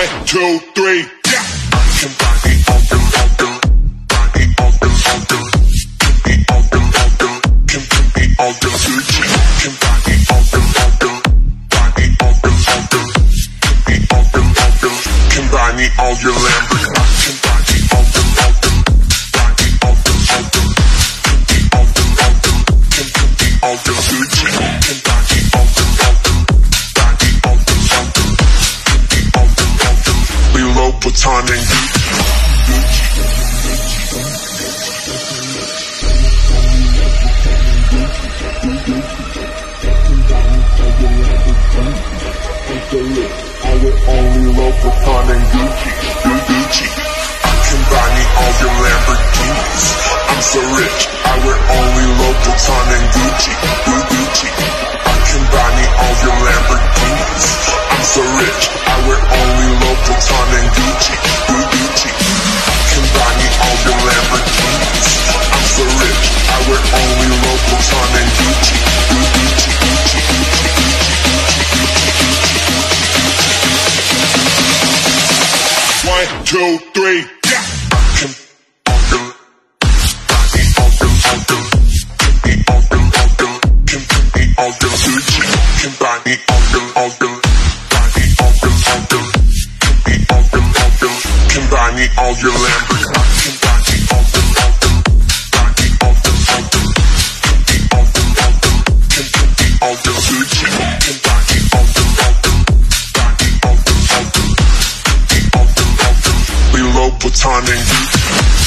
1, 2, 3, yeah. All your Lamborghini, all your Gucci, we low Vuitton and I will only love Vuitton and Gucci. I can buy me all your Lamborghinis. I'm so rich, I wear only love Vuitton and Gucci. I can buy me all your Lamborghinis. I'm so rich, I wear only love Vuitton and Gucci. I can buy me all your Lamborghinis. I'm so rich, I wear only love Vuitton and Gucci. 1, 2, 3, yeah. All the Gucci, can buy me all the can buy me all your Lamborghini, can buy me all the Gucci, can buy me all the we low Vuitton and Gucci.